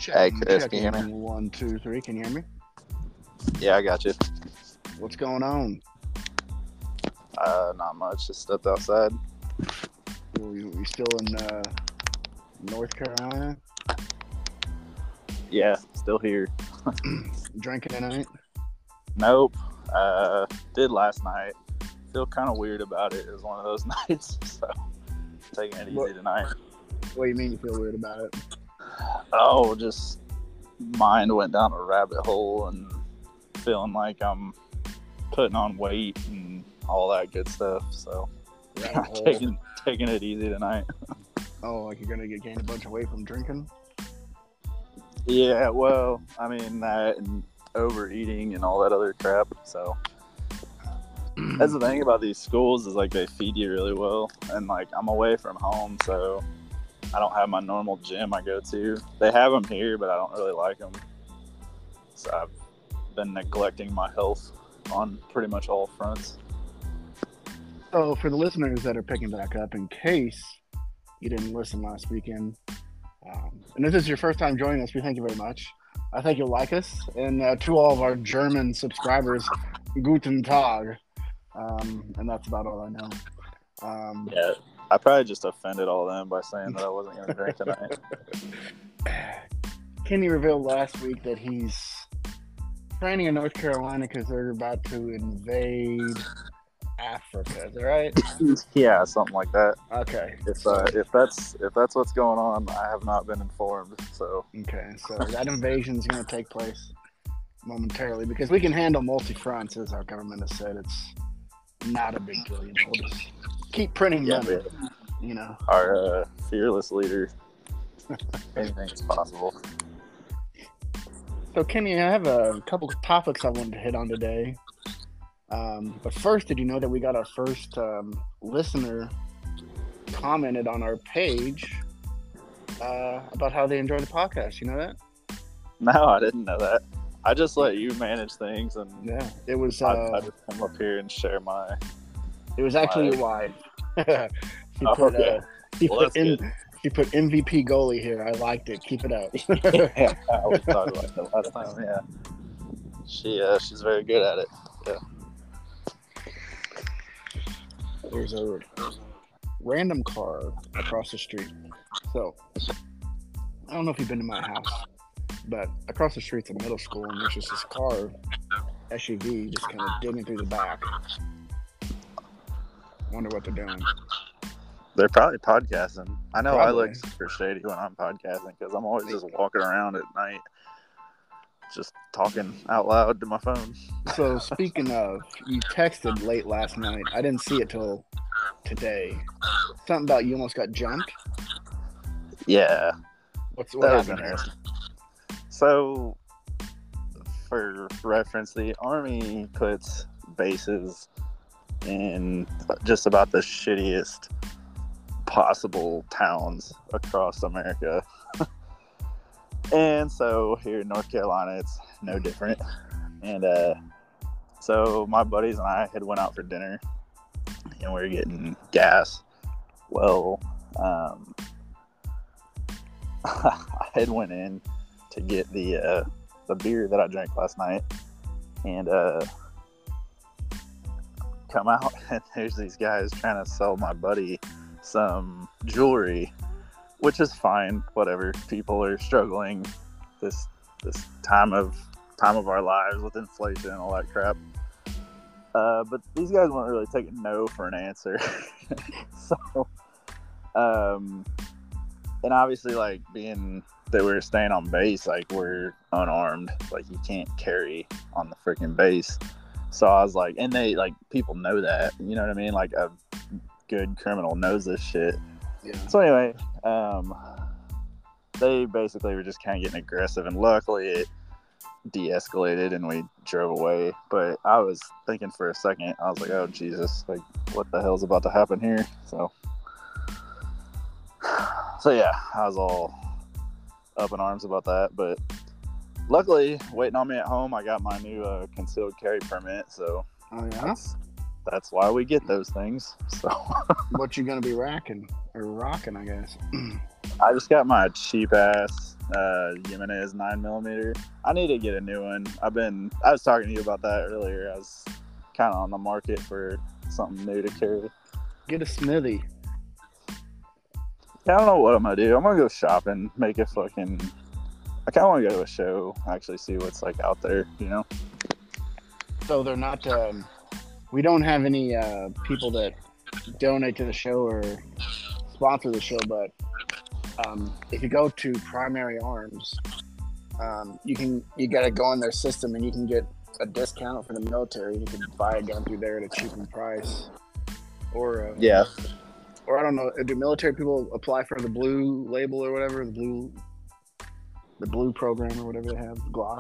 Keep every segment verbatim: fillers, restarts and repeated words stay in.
Check, Hey, Chris, check can you hear in. me? One, two, three. Can you hear me? Yeah, I got you. What's going on? Uh, not much. Just stepped outside. We, we still in uh, North Carolina? Yeah, still here. Drinking tonight? Nope. Uh, did last night. Feel kind of weird about it. It was one of those nights, so taking it easy What? tonight. What do you mean you feel weird about it? Oh, just mind went down a rabbit hole and feeling like I'm putting on weight and all that good stuff. So Rabbit hole? taking taking it easy tonight. Oh, like you're gonna get gained a bunch of weight from drinking? Yeah, well, I mean that and overeating and all that other crap. So that's the thing about these schools is like they feed you really well, and like I'm away from home, so I don't have my normal gym I go to. They have them here, but I don't really like them. So I've been neglecting my health on pretty much all fronts. So for the listeners that are picking back up, in case you didn't listen last weekend, um, and if this is your first time joining us, we thank you very much. I think you'll like us. And uh, to all of our German subscribers, Guten Tag. Um, and that's about all I know. Um, Yeah, I probably just offended all of them by saying that I wasn't going to drink tonight. Kenny revealed last week that he's training in North Carolina because they're about to invade Africa. Is that right? Yeah, something like that. Okay. If uh, if that's if that's what's going on, I have not been informed. So Okay. So that invasion is going to take place momentarily because we can handle multi-fronts, as our government has said. It's not a big deal. You know, we'll just keep printing yeah, money. man, You know. our uh, fearless leader, anything's possible. So, Kenny, I have a couple of topics I wanted to hit on today. Um, but first, did you know that we got our first um, listener commented on our page uh, about how they enjoy the podcast? You know that? No, I didn't know that. I just let you manage things, and Yeah, it was. I, Uh, I just come up here and share my. it was actually my... your wife. she Oh, put, okay. uh, she Well, put that's in. good. She put M V P goalie here. I liked it. Keep it up. Yeah, I was talking about that last time. Yeah, she uh, she's very good at it. Yeah. There's a random car across the street. So I don't know if you've been to my house, but across the street's a middle school, and there's just this car, S U V, just kind of digging through the back. Wonder what they're doing. They're probably podcasting. I know Probably. I look super shady when I'm podcasting because I'm always just walking around at night, just talking out loud to my phone. So speaking of, you texted late last night. I didn't see it till today. Something about you almost got jumped. Yeah, What's what that was happened here? interesting. So, for reference, the Army puts bases in just about the shittiest possible towns across America. And so here in North Carolina, it's no different. And uh, so my buddies and I had went out for dinner, and we were getting gas. Well, um, I had went in to get the uh, the beer that I drank last night, and uh, come out, and there's these guys trying to sell my buddy some jewelry, which is fine. Whatever, people are struggling this this time of time of our lives with inflation and all that crap. Uh, but these guys weren't really taking no for an answer. So, um, and obviously, like being that we were staying on base, like we're unarmed, like you can't carry on the freaking base. So I was like, and they like people know that, you know what I mean? Like a good criminal knows this shit. Yeah. So anyway, um, they basically were just kind of getting aggressive, and luckily it de-escalated and we drove away. But I was thinking for a second, I was like, oh Jesus, like what the hell's about to happen here? So, so yeah, I was all up in arms about that. But luckily, waiting on me at home, I got my new uh, concealed carry permit. So Oh yeah. that's, that's why we get those things. So what you gonna be racking or rocking? I guess. I just got my cheap ass uh, Jimenez nine millimeter. I need to get a new one. I've been. I was talking to you about that earlier. I was kind of on the market for something new to carry. Get a Smithy. Yeah, I don't know what I'm gonna do. I'm gonna go shopping, make a fucking. I kind of want to go to a show, actually see what's like out there, you know. So they're not. Um, we don't have any uh, people that donate to the show or sponsor the show, but um, if you go to Primary Arms, um, you can you got to go in their system and you can get a discount for the military. You can buy a gun through there at a cheaper price, or uh, yeah, or I don't know. Do military people apply for the blue label or whatever, the blue, the blue program or whatever they have, Glock?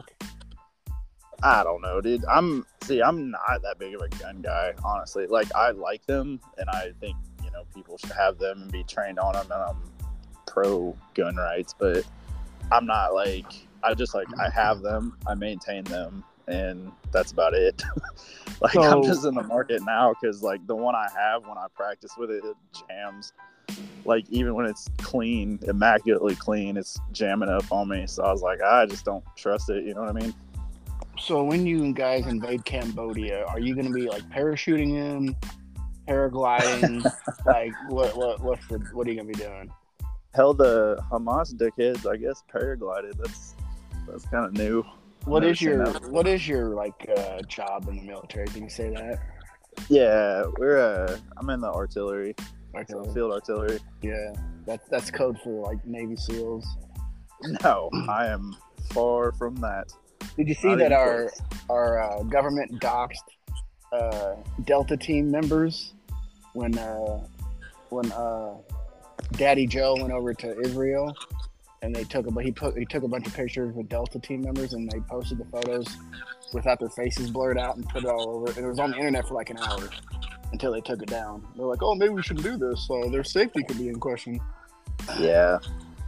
I don't know, dude. I'm see, I'm not that big of a gun guy, honestly. Like, I like them, and I think, you know, people should have them and be trained on them, and I'm pro gun rights, but I'm not like, I just like, I have them, I maintain them, and that's about it. Like, so, I'm just in the market now because, like, the one I have, when I practice with it, it jams. Like, even when it's clean, immaculately clean, it's jamming up on me. So I was like, I just don't trust it. You know what I mean? So when you guys invade Cambodia, are you going to be like parachuting in, paragliding? Like, what what what's the what are you going to be doing? Hell, the Hamas dickheads, I guess, paraglided. That's that's kind of new. What is your that. what is your like uh, job in the military? Can you say that? Yeah, we're uh, I'm in the artillery, artillery. So field artillery. Yeah, that's that's code for like Navy SEALs. No, I am far from that. Did you see Not that our close. our uh, government doxed uh, Delta team members when uh, when uh, Daddy Joe went over to Israel, and they took a he put he took a bunch of pictures with Delta team members, and they posted the photos without their faces blurred out and put it all over. And it was on the internet for like an hour until they took it down. They're like, "Oh, maybe we shouldn't do this. So their safety could be in question." Yeah,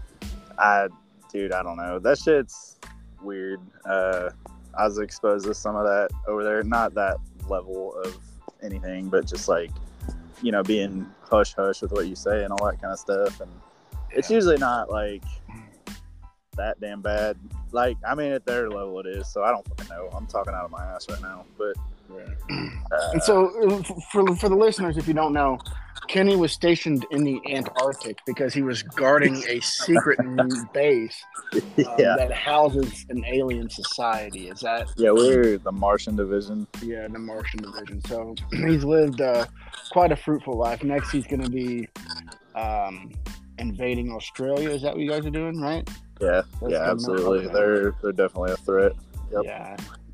I dude, I don't know. That shit's weird. uh I was exposed to some of that over there, not that level of anything, but just like, you know, being hush hush with what you say and all that kind of stuff. And yeah. It's usually not like that damn bad. Like, I mean, at their level it is, so I don't fucking know. I'm talking out of my ass right now, but yeah. uh, and so for for the listeners, if you don't know, Kenny was stationed in the Antarctic because he was guarding a secret base um, yeah. that houses an alien society. Is that? Yeah, we're the Martian Division. Yeah, the Martian Division. So he's lived uh, quite a fruitful life. Next, he's going to be um, invading Australia. Is that what you guys are doing, right? Yeah, That's yeah, absolutely. They're they're definitely a threat. Yep. Yeah.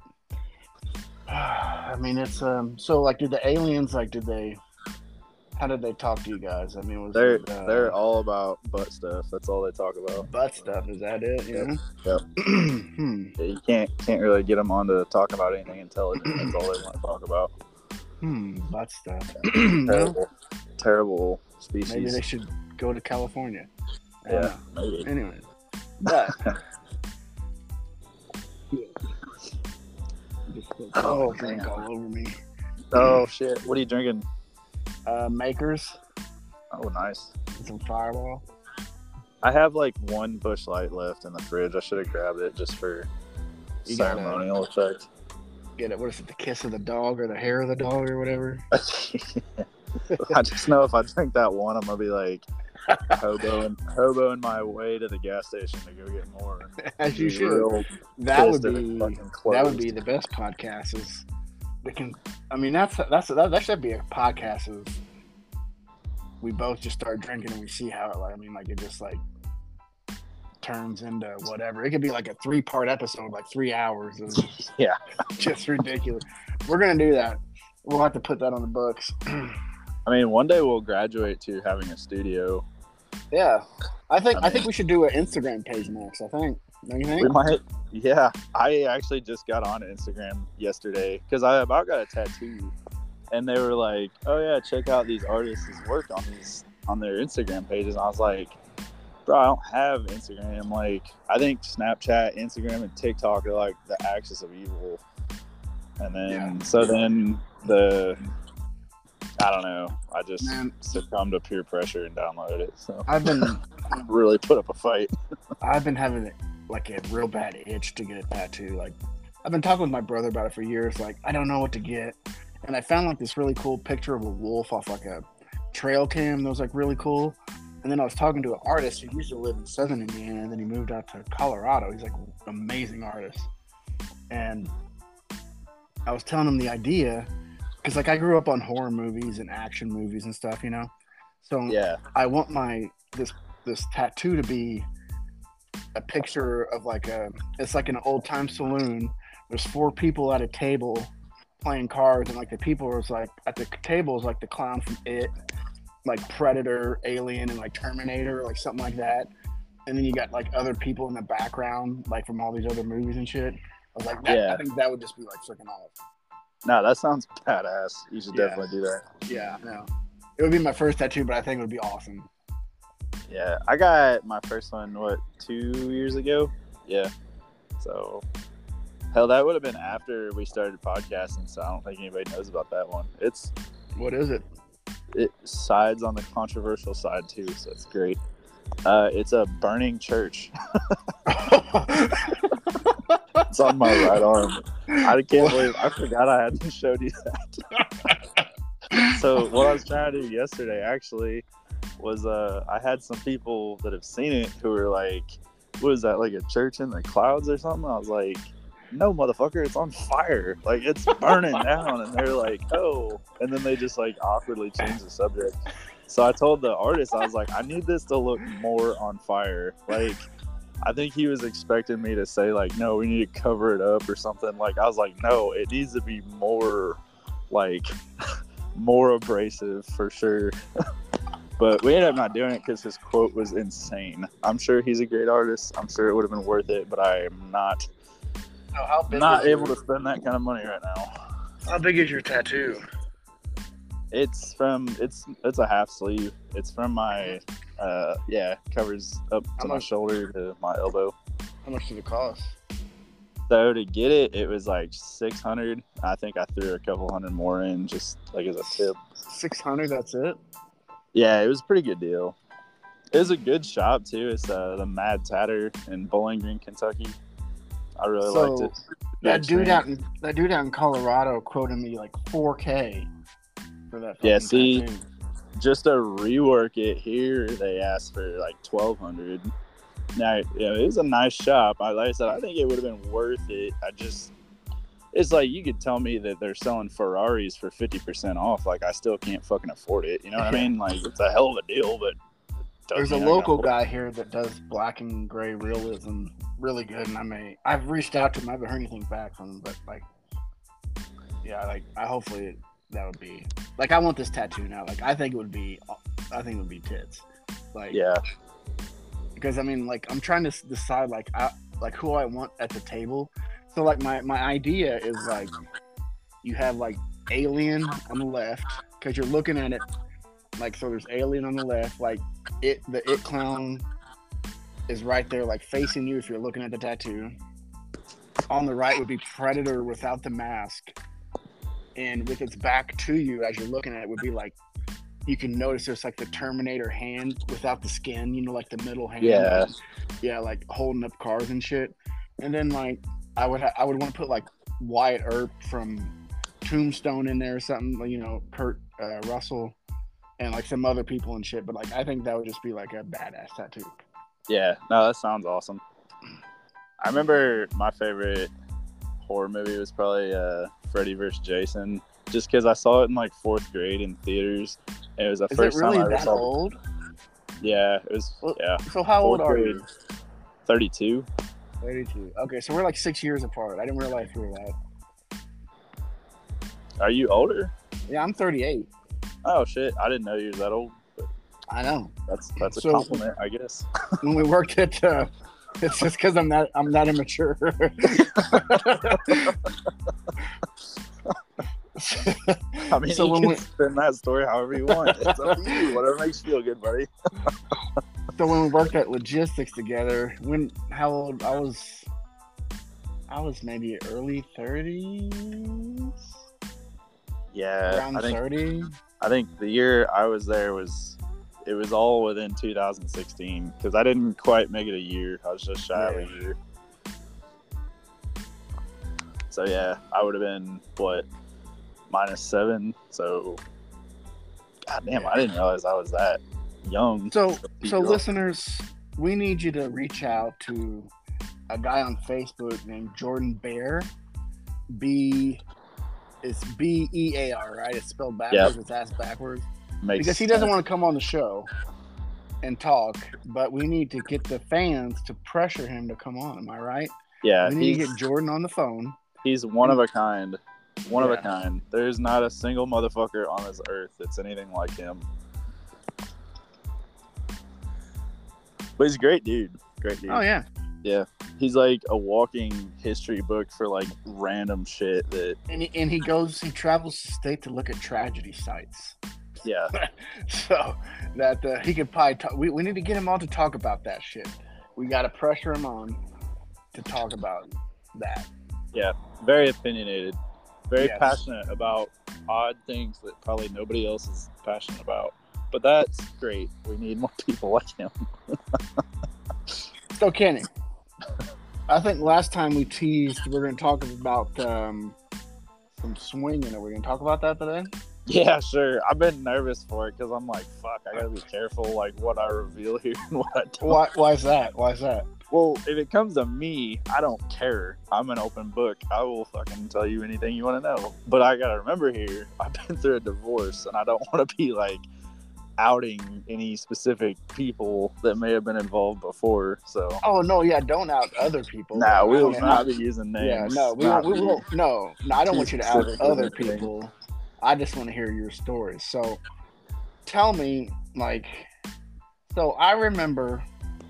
I mean, it's um. So, like, did the aliens like? Did they? How did they talk to you guys? I mean, was they're it, uh, they're all about butt stuff. That's all they talk about. Butt stuff, is that it? Yeah. Yep. hmm. Yeah, you can't can't really get them on to talk about anything intelligent. That's all they want to talk about. Hmm. Butt stuff. terrible, terrible species. Maybe they should go to California. Yeah. Maybe. Anyway, but. Oh, drink all over me. Oh shit! What are you drinking? Uh, Makers. Oh, nice. Some Fireball. I have like one Busch Light left in the fridge. I should have grabbed it just for you ceremonial gotta, effect. Get it? What is it? The kiss of the dog or the hair of the dog or whatever? I just know if I drink that one, I'm gonna be like hoboing, hoboing my way to the gas station to go get more. As you should. That would be that would be the best podcast. Is we can. I mean, that's that's that, that should be a podcast. Is we both just start drinking and we see how it. Like, I mean, like it just like turns into whatever. It could be like a three part episode, like three hours. Of yeah, just ridiculous. We're gonna do that. We'll have to put that on the books. I mean, one day we'll graduate to having a studio. Yeah, I think I, mean, I think we should do an Instagram page next. I think. Don't you think? We might. Yeah, I actually just got on Instagram yesterday because I about got a tattoo, and they were like, "Oh yeah, check out these artists' work on these on their Instagram pages." And I was like, "Bro, I don't have Instagram. Like, I think Snapchat, Instagram, and TikTok are like the axis of evil." And then, yeah. so then the I don't know. I just Man. succumbed to peer pressure and downloaded it. So I've been really put up a fight. I've been having like a real bad itch to get a tattoo. Like I've been talking with my brother about it for years. Like I don't know what to get, and I found like this really cool picture of a wolf off like a trail cam that was like really cool. And then I was talking to an artist who used to live in Southern Indiana, and then he moved out to Colorado. He's like an amazing artist, and I was telling him the idea. Because, like, I grew up on horror movies and action movies and stuff, you know? So Yeah. I want my, this this tattoo to be a picture of, like, a, it's like an old-time saloon. There's four people at a table playing cards, and, like, the people was, like, at the table is, like, the clown from It, like, Predator, Alien, and, like, Terminator, like, something like that. And then you got, like, other people in the background, like, from all these other movies and shit. I was like, that, Yeah. I think that would just be, like, freaking awesome. No, that sounds badass. You should Yeah. definitely do that. Yeah, no. It would be my first tattoo, but I think it would be awesome. Yeah, I got my first one, what, two years ago? Yeah. So, hell, that would have been after we started podcasting, so I don't think anybody knows about that one. It's What is it? It sides on the controversial side, too, so it's great. Uh, it's a burning church. It's on my right arm. I can't believe I forgot I hadn't showed you that. So what I was trying to do yesterday actually was uh I had some people that have seen it who were like, what is that, like a church in the clouds or something? I was like, no, motherfucker, it's on fire. Like, it's burning down. And they're like, oh. And then they just like awkwardly changed the subject. So I told the artist, I was like, I need this to look more on fire. Like, I think he was expecting me to say, like, no, we need to cover it up or something. Like, I was like, no, it needs to be more, like, more abrasive for sure. But we ended up not doing it because his quote was insane. I'm sure he's a great artist. I'm sure it would have been worth it, but I am not, Oh, how big not is able your, to spend that kind of money right now. How big is your tattoo? It's from, it's it's a half sleeve. It's from my, uh, yeah, covers up How to my much- shoulder to my elbow. How much did it cost? So to get it, it was like six hundred. I think I threw a couple hundred more in just like as a tip. six hundred, that's it? Yeah, it was a pretty good deal. It was a good shop too. It's uh, the Mad Tatter in Bowling Green, Kentucky. I really So, liked it. That Good dude training. out in that dude out in Colorado quoted me like four K for that. Yeah, fucking see, tattoo. just to rework it here, they asked for like twelve hundred. Now, you know, it was a nice shop. I, like I said, I think it would have been worth it. I just, it's like you could tell me that they're selling Ferraris for fifty percent off. Like, I still can't fucking afford it. You know what I mean? Like, it's a hell of a deal, but There's a doesn't mean I local can afford guy here that does black and gray realism really good, and I may I've reached out to him. I haven't heard anything back from him, but like, yeah, like I hopefully that would be like I want this tattoo now. Like I think it would be, I think it would be tits. Like it. Yeah. because I mean, like I'm trying to s- decide like I like who I want at the table. So like my my idea is like you have like Alien on the left because you're looking at it like so. There's Alien on the left, like it the It clown is right there, like facing you if you're looking at the tattoo. On the right would be Predator without the mask, and with its back to you as you're looking at it would be like you can notice there's like the Terminator hand without the skin, you know, like the middle hand. Yeah. Yeah, like holding up cars and shit. And then like I would ha- I would want to put like Wyatt Earp from Tombstone in there or something, like, you know, Kurt uh, Russell and like some other people and shit. But like I think that would just be like a badass tattoo. Yeah. No, that sounds awesome. I remember my favorite horror movie was probably uh, Freddy versus Jason, just because I saw it in like fourth grade in theaters. And it was the Is first it really time I ever that saw old? it. Yeah, it was. Well, Yeah, So how old Fourth are grade. you? thirty-two. thirty-two. Okay, so we're like six years apart. I didn't realize we were that. Are you older? Yeah, I'm thirty-eight. Oh shit! I didn't know you were that old. I know. That's that's a So- compliment, I guess. When we worked at, uh, it's just because I'm that I'm that immature. I mean, So you when can we- spin that story however you want. It's up to you. Whatever makes you feel good, buddy. So when we worked at logistics together, when how old I was, I was maybe early thirties. Yeah, around I think thirty. I think the year I was there was it was all within two thousand sixteen because I didn't quite make it a year. I was just shy of Yeah. a year. So yeah, I would have been what minus seven. So God damn, I didn't realize I was that young. So, Keep so going. listeners, we need you to reach out to a guy on Facebook named Jordan Bear. B it's B E A R, right? It's spelled backwards. Yep. It's asked backwards Makes because he doesn't sense. want to come on the show and talk. But we need to get the fans to pressure him to come on. Am I right? Yeah, We need to he's, get Jordan on the phone. he's one of a kind. One of Yeah. a kind. There's not a single motherfucker on this earth that's anything like him. But he's a great dude. Great dude. Oh yeah, Yeah. He's like a walking history book for like random shit that, and he, and he goes, he travels the state to look at tragedy sites. yeah. So that uh, he could probably talk. We, we need to get him on to talk about that shit. We got to pressure him on to talk about that. Yeah. Very opinionated. Very Yes. passionate about odd things that probably nobody else is passionate about. But that's great. We need more people like him. So Kenny, I think last time we teased we're going to talk about um, some swinging. Are we going to talk about that today? Yeah, sure. I've been nervous for it because I'm like, fuck, I gotta be careful, like what I reveal here and what I don't. Why? Why is that? Why is that? Well, if it comes to me, I don't care. I'm an open book. I will fucking tell you anything you want to know. But I gotta remember here, I've been through a divorce, and I don't want to be like outing any specific people that may have been involved before. So, Oh no, yeah, don't out other people. nah, I we will wanna- not be using names. Yeah, no, we Not won't. We be- won't. No, no, I don't too want you to out specific with other anything. people. I just want to hear your stories. So, tell me, like, so I remember.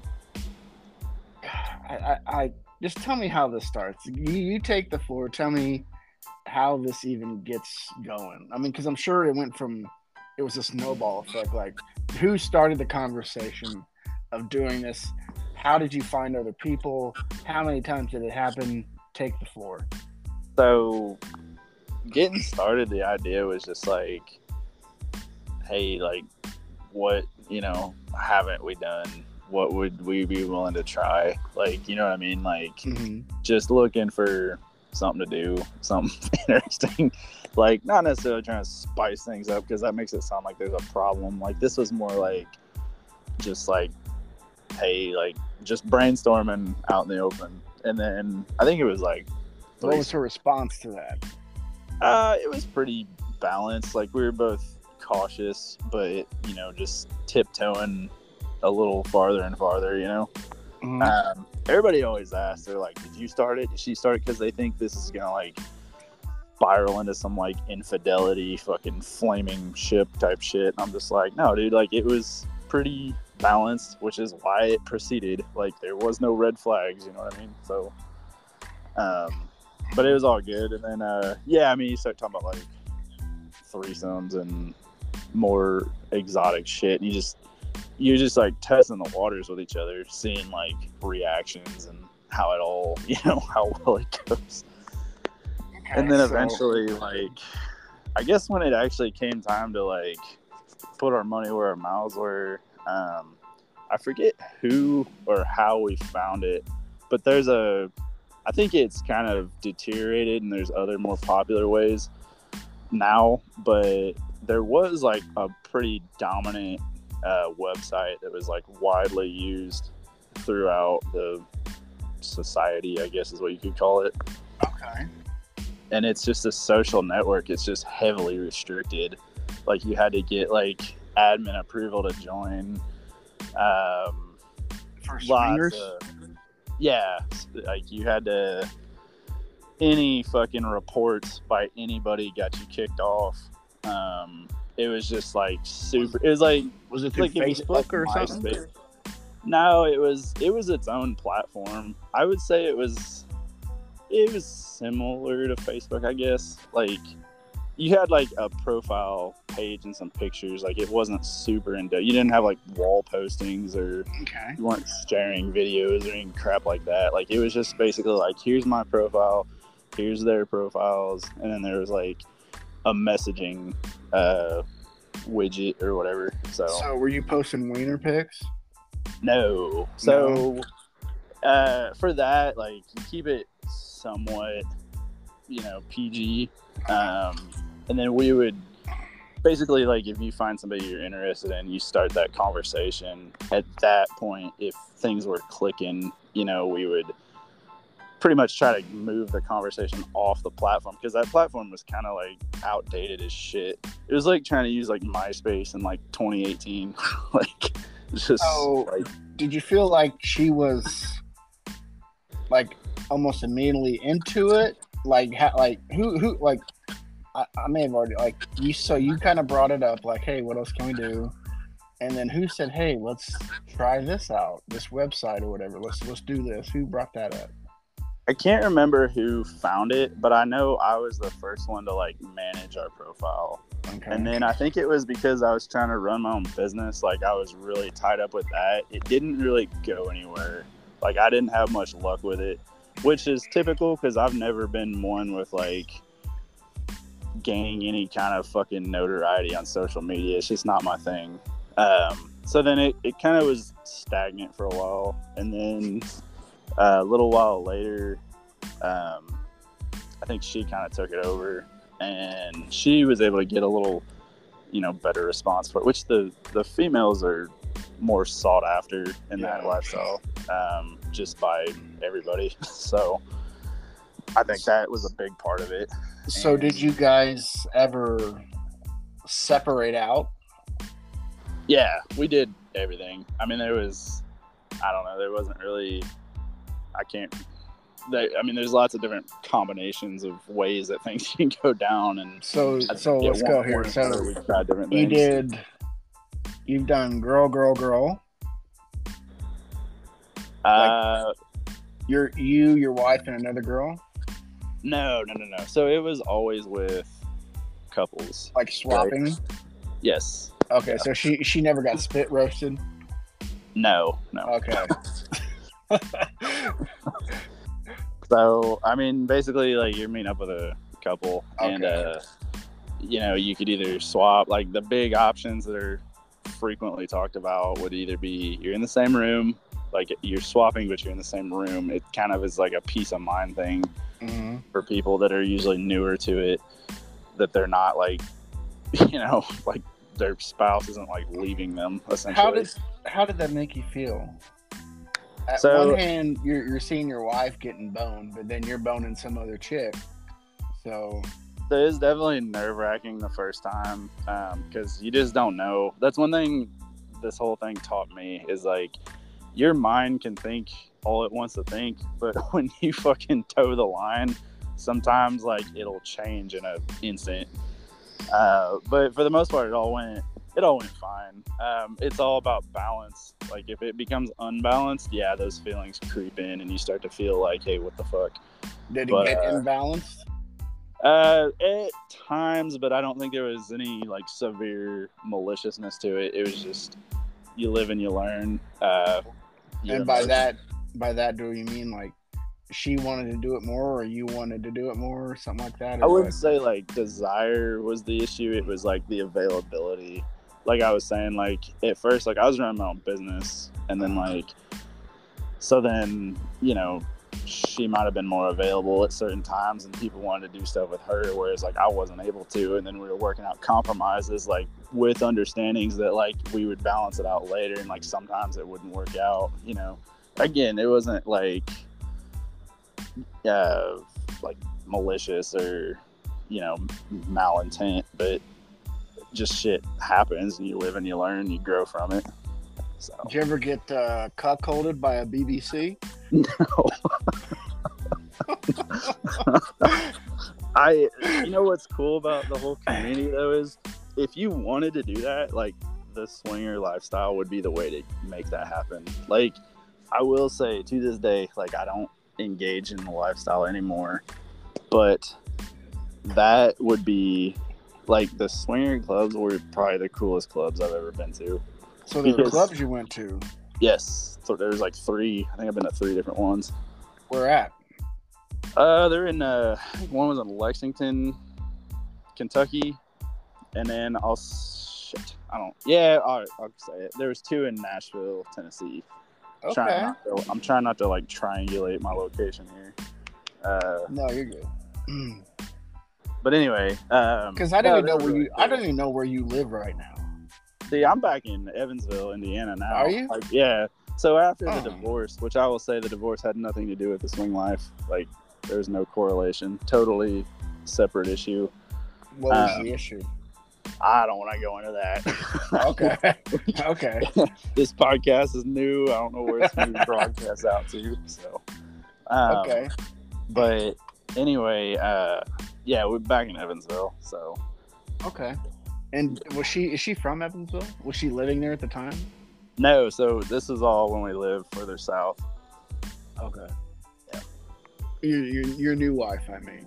I, I, I just tell me how this starts. You, you take the floor. Tell me how this even gets going. I mean, because I'm sure it went from it was a snowball effect. Like, who started the conversation of doing this? How did you find other people? How many times did it happen? Take the floor. So, getting started, the idea was just like, hey, like, what, you know, haven't we done? What would we be willing to try? Like, you know what I mean? Like, Mm-hmm. just looking for something to do, something interesting. Like, not necessarily trying to spice things up because that makes it sound like there's a problem. Like, this was more like, just like, hey, like, just brainstorming out in the open. And then I think it was like, What was her response to that? Uh, it was pretty balanced. Like, we were both cautious, but, you know, just tiptoeing a little farther and farther, you know? Mhm. Um, everybody always asks, they're like, did you start it? Did she start it? Because they think this is going to, like, spiral into some, like, infidelity, fucking flaming ship type shit. I'm just like, no, dude, like, it was pretty balanced, which is why it proceeded. Like, there was no red flags, you know what I mean? So, um, but it was all good. And then, uh, yeah, I mean, you start talking about, like, threesomes and more exotic shit. And you just, you're just, like, testing the waters with each other, seeing, like, reactions and how it all, you know, how well it goes. Okay, And then so- eventually, like, I guess when it actually came time to, like, put our money where our mouths were, um, I forget who or how we found it, but there's a, I think it's kind of deteriorated and there's other more popular ways now, but there was, like, a pretty dominant uh, website that was, like, widely used throughout the society, I guess is what you could call it. Okay. And it's just a social network. It's just heavily restricted. Like, you had to get, like, admin approval to join. Um, For lots swingers? of- yeah, like, you had to, any fucking reports by anybody got you kicked off. Um, it was just, like, super, it was like, Was it through like, if you- Facebook like or something? MySpace. No, it was, it was its own platform. I would say it was, it was similar to Facebook, I guess. Like, you had, like, a profile page and some pictures. Like, it wasn't super in depth. You didn't have, like, wall postings, or Okay. you weren't sharing videos or any crap like that. Like, it was just basically like, here's my profile, here's their profiles, and then there was, like, a messaging uh, widget or whatever. So, so were you posting wiener pics? No. So, no. Uh, for that, like, you keep it somewhat, you know, P G. Um, and then we would basically, like, if you find somebody you're interested in, you start that conversation. At that point, if things were clicking, you know, we would pretty much try to move the conversation off the platform, because that platform was kind of like outdated as shit. It was like trying to use like MySpace in like twenty eighteen. Like, it's just so, like, did you feel like she was like almost immediately into it? Like, ha- like who, who, like, I, I may have already, like, you, so you kind of brought it up, like, hey, what else can we do? And then who said, hey, let's try this out, this website or whatever. Let's, let's do this. Who brought that up? I can't remember who found it, but I know I was the first one to like manage our profile. Okay. And then I think it was because I was trying to run my own business. Like, I was really tied up with that. It didn't really go anywhere. Like, I didn't have much luck with it, which is typical because I've never been one with like gaining any kind of fucking notoriety on social media. It's just not my thing. Um, so then it, it kind of was stagnant for a while. And then uh, a little while later, um, I think she kind of took it over, and she was able to get a little, you know, better response for it, which the, the females are more sought after in yeah. that lifestyle, um, just by everybody. So I think that was a big part of it. So and did you guys ever separate out? Yeah, we did everything. I mean, there was, I don't know, there wasn't really, I can't, they, I mean, there's lots of different combinations of ways that things can go down. And so, so let's go here. So we tried different you things. did, you've done girl, girl, girl. Uh, like you're, you, your wife, and another girl? No, no, no, no. So it was always with couples. Like swapping? Right? Yes. Okay, yeah. So she she never got spit roasted? No, no. Okay. So, I mean, basically, like, you're meeting up with a couple, okay. and, uh, you know, you could either swap. Like, the big options that are frequently talked about would either be you're in the same room, like, you're swapping, but you're in the same room. It kind of is like a peace of mind thing mm-hmm. for people that are usually newer to it, that they're not, like, you know, like, their spouse isn't, like, leaving them, essentially. How did, how did that make you feel? At so, one hand, you're you're seeing your wife getting boned, but then you're boning some other chick. So it is definitely nerve-wracking the first time, because um, you just don't know. That's one thing this whole thing taught me, is, like, your mind can think all it wants to think, but when you fucking toe the line, sometimes, like, it'll change in an instant. Uh, but for the most part, it all went it all went fine. Um, it's all about balance. Like, if it becomes unbalanced, yeah, those feelings creep in, and you start to feel like, hey, what the fuck? Did it but, get uh, imbalanced? Uh, at times, but I don't think there was any, like, severe maliciousness to it. It was just, you live and you learn. Uh, and by that, by that, do you mean, like, she wanted to do it more, or you wanted to do it more, or something like that? I wouldn't what? say, like, desire was the issue. It was, like, the availability. Like I was saying, like, at first, like, I was running my own business, and then, like, so then, you know, she might have been more available at certain times, and people wanted to do stuff with her, whereas, like, I wasn't able to. And then we were working out compromises, like, with understandings that, like, we would balance it out later, and, like, sometimes it wouldn't work out, you know. Again, it wasn't, like, uh, like, malicious or, you know, malintent, but just shit happens, and you live and you learn, and you grow from it. So. Did you ever get uh, cuckolded by a B B C? No. I, you know what's cool about the whole community, though, is if you wanted to do that, like, the swinger lifestyle would be the way to make that happen. Like, I will say, to this day, like, I don't engage in the lifestyle anymore, but that would be, like, the swinger clubs were probably the coolest clubs I've ever been to. So there were clubs you went to? Yes. So there's like three. I think I've been to three different ones. Where at? Uh, they're in, uh, I think one was in Lexington, Kentucky, and then I'll shit. I don't. Yeah, I'll, I'll say it. There was two in Nashville, Tennessee. Okay. Trying not to, I'm trying not to like triangulate my location here. Uh, no, you're good. But anyway, um, because I didn't no, know where really you. cool. I don't even know where you live right now. See, I'm back in Evansville, Indiana now. Are you? Like, yeah. So after Oh. the divorce, which I will say the divorce had nothing to do with the swing life. Like, there's no correlation. Totally separate issue. What was Um, the issue? I don't want to go into that. Okay. Okay. This podcast is new. I don't know where it's going to be broadcast out to. So, um, Okay. But anyway, uh, yeah, we're back in Evansville. So, Okay. And was she? Is she from Evansville? Was she living there at the time? no, so this is all when we live further south. Okay. Yeah. Your your, your new wife, I mean.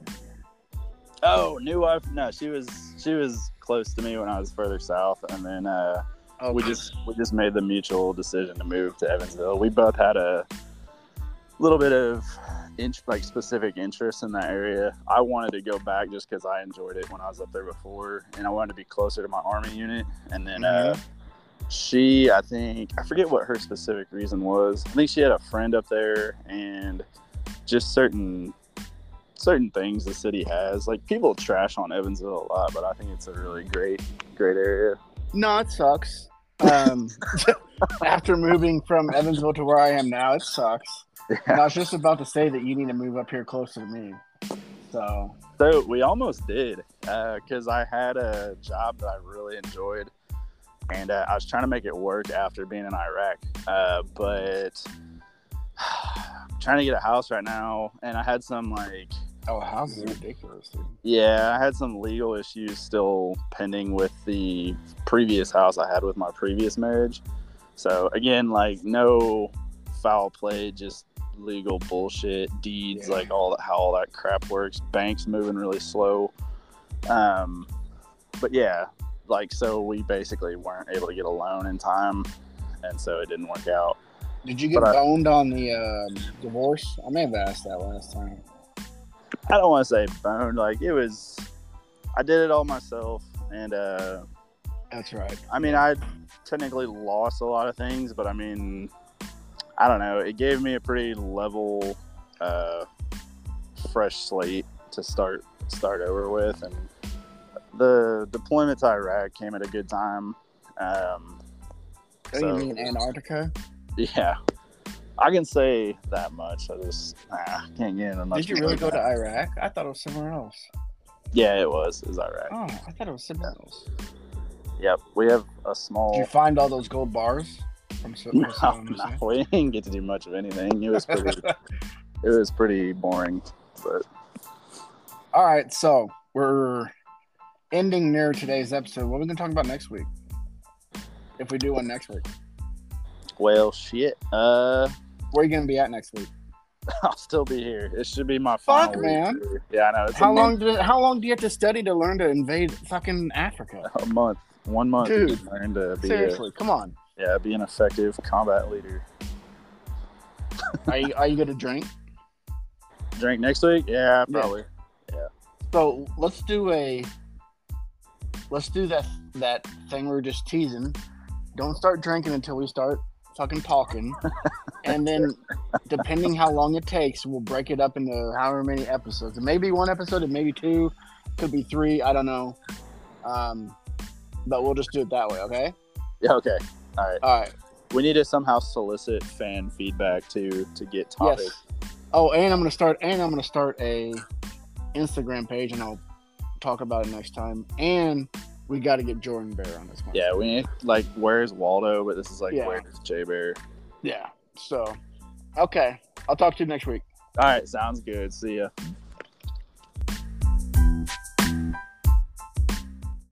Oh, new wife? No, she was she was close to me when I was further south, and then uh, Okay. we just we just made the mutual decision to move to Evansville. We both had a little bit of int- like specific interest in that area. I wanted to go back just because I enjoyed it when I was up there before, and I wanted to be closer to my Army unit. And then uh, she, I think, I forget what her specific reason was. I think she had a friend up there, and just certain certain things the city has. Like, people trash on Evansville a lot, but I think it's a really great great area. No, it sucks. Um, after moving from Evansville to where I am now, it sucks. And I was just about to say that you need to move up here closer to me. So, So we almost did, because uh, I had a job that I really enjoyed, and uh, I was trying to make it work after being in Iraq. Uh, but I'm trying to get a house right now, and I had some like, oh, house is ridiculous, dude. yeah, I had some legal issues still pending with the previous house I had with my previous marriage. So again, like, no foul play, just legal bullshit, deeds, Yeah. like all that, how all that crap works. Banks moving really slow. Um, but yeah, like, so we basically weren't able to get a loan in time, and so it didn't work out. Did you get But I- boned on the um, divorce? I may have asked that last time. I don't want to say boned, like, it was, I did it all myself, and uh, That's right. I mean, I technically lost a lot of things, but I mean, I don't know. It gave me a pretty level, uh, fresh slate to start start over with, and the deployment to Iraq came at a good time. Um, Oh, so, you mean Antarctica? yeah, I can say that much. I just nah, can't get into much. Did you really go to Iraq? I thought it was somewhere else. Yeah, it was. It was Iraq. Oh, I thought it was somewhere else. Yep, we have a small. Did you find all those gold bars? From, from No, Saddam no, Hussein? we didn't get to do much of anything. It was pretty. It was pretty boring, but All right, so we're ending near today's episode. What are we going to talk about next week? If we do one next week. well, shit. Uh, Where are you going to be at next week? I'll still be here. It should be my Fuck, final man. week here. Yeah, I know. It's How a long month, did How long do you have to study to learn to invade fucking Africa? a month, one month, Dude, to learn to be Seriously, come on. a, yeah, be an effective combat leader. Are you Are you going to drink? Drink next week? Yeah, Yeah. probably. So let's do a. Let's do that that thing we were just teasing. Don't start drinking until we start fucking talking, and then depending how long it takes, we'll break it up into however many episodes. It may be one episode, it may be two, could be three. I don't know. Um, but we'll just do it that way, okay? Yeah. Okay. All right. All right. We need to somehow solicit fan feedback to to get topics. Yes. Oh, and I'm gonna start. And I'm gonna start a Instagram page, and I'll talk about it next time. And we got to get Jordan Bear on this one. Yeah, we need, like, where's Waldo? But this is like, Yeah. where's Jay Bear? Yeah. So, okay. I'll talk to you next week. All right, sounds good. See ya.